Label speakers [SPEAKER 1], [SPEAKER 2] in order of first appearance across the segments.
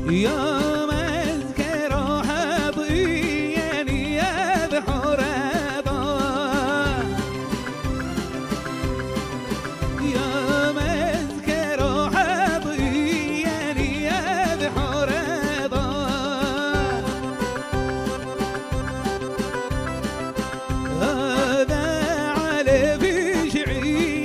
[SPEAKER 1] يوم أذكر حظيني أبحر ضاع يوم أذكر حظيني أبحر ضاع هذا على بشعي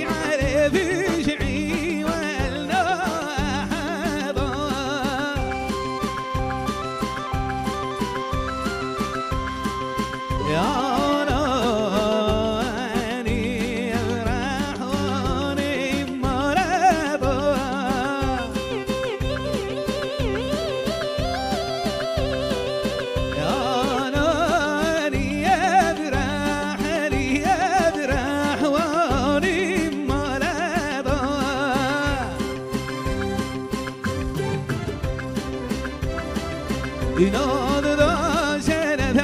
[SPEAKER 1] يناظ ذا شنت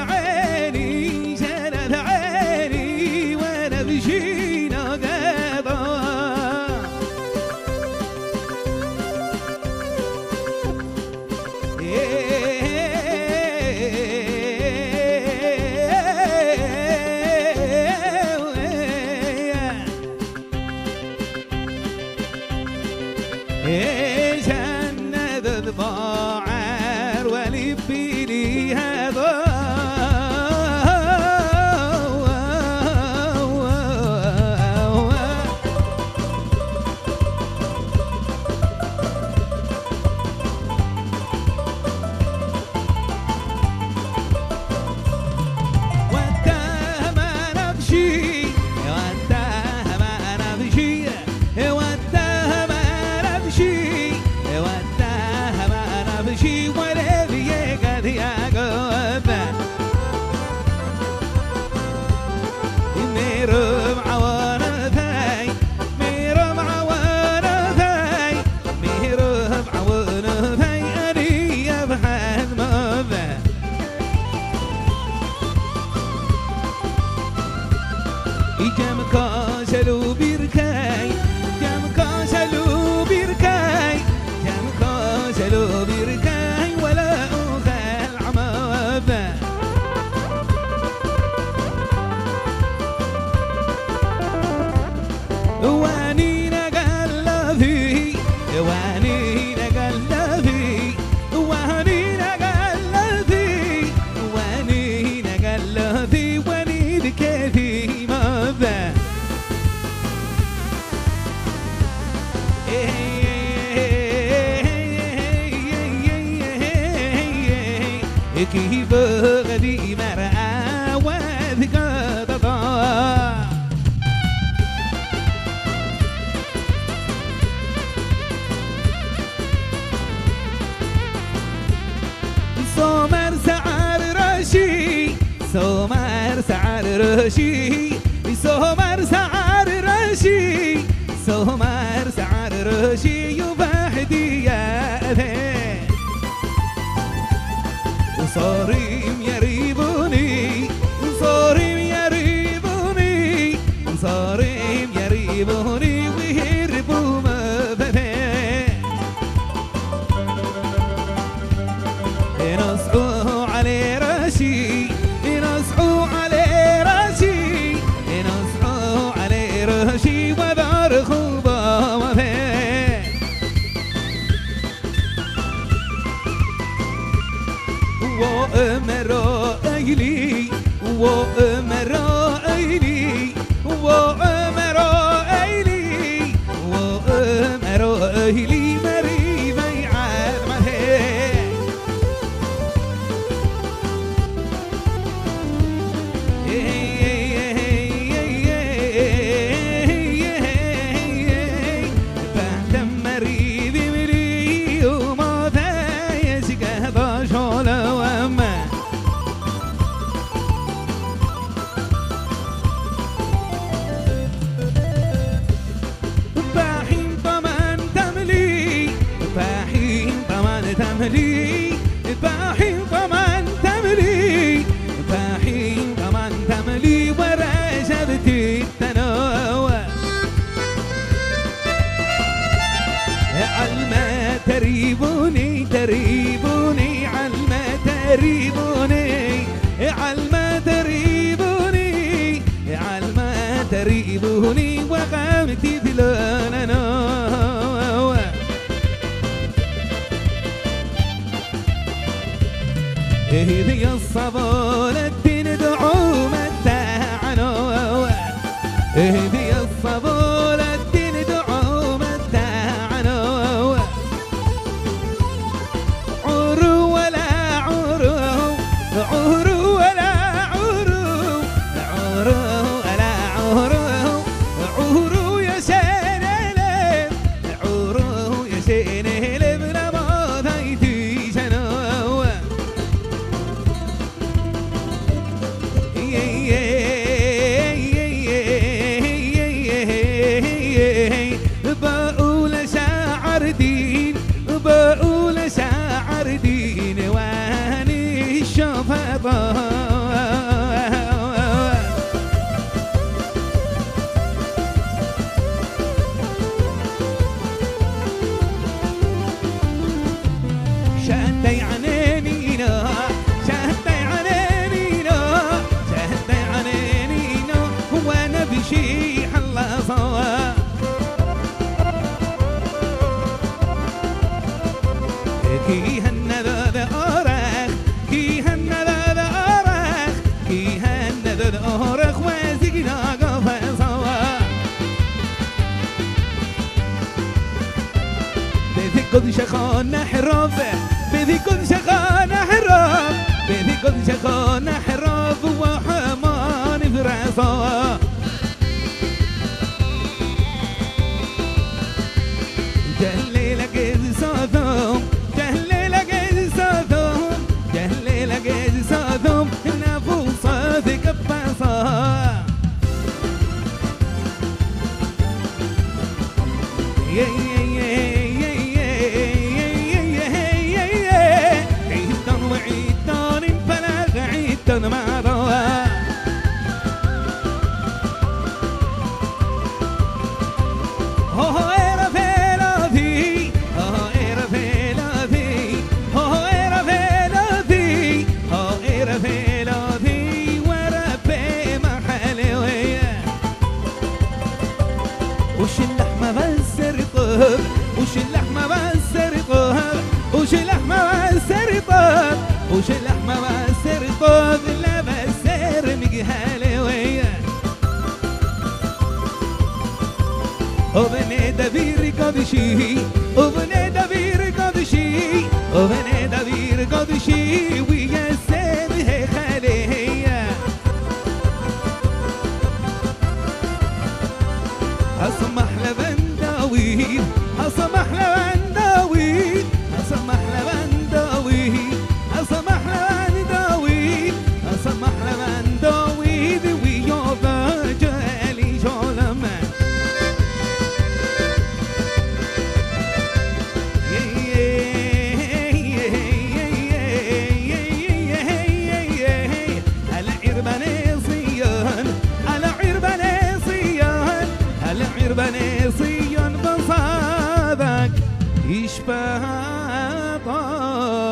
[SPEAKER 1] عيني وانا بشينا قضا جند الضاعر ولبيني هذا كيف غدي مرأى وذكى تضاع سومر سعر رشي سومر سعر رشي سومر سعر رشي سومر سعر رشي يبهدي يا صارم يريبوني صارم يريبوني صارم يريبوني ويهربوا مبابي ينصحوا علي راشي ينصحوا علي راشي ينصحوا علي راشي وذار خوبا مبابي وأمرائيلي وأمرائيلي وأمرائيلي وأمرائيلي مريبي عالمهي بعد مريبي ملي وما فايز قهضا شولا وما تملي باحين طمان تملي باحين طمان تملي ورجبتي التنوى علمت تريبوني تريبوني علما تريبوني علما تريبوني علما تريبوني وقامتي دلاننا اهدي الصبولة ندعو متاعنا اهدي الصبولة ندعو متاعنا عرو ولا عرو عرو ولا عرو عرو ولا عرو عرو يا سنلم عرو يا سنلم لما ضيتي سنو بقول شاعر دين بقول شاعر دين واني الشفطة شهدي عنينينا شهدي عنينينا شهدي عنينينا وانا بشي حلا صوا كي هنذا أورخ كي هنذا أورخ كي هنذا أورخ وزقنا قفا صوا بذي قد شخان حراب بذي قد شخان حراب بذي قد شخان حراب وحمان فرصا جلي لك صوتهم جهلي لقيت صوتهم جهلي لقيت صوتهم نفو صوتك بصا يا عيدان وعيدان بلاغ عيدان ما روا وش اللحمة بس رطب وش اللحمة بس رطب وش اللحمة بس رطب وش اللحمة بس رطب لا بس رمقها ويا وبني دبير قدشي وبني دبير قدشي وبني دبير قدشي ويا سيده خليه أسمح لبن داويد أسمح لبن داويد أسمح لبن داويد أسمح لبن داويد أسمح لبن داويد ويا جالي جولم العرباني صيان العرباني صيان العرباني صيان بصادك يشبه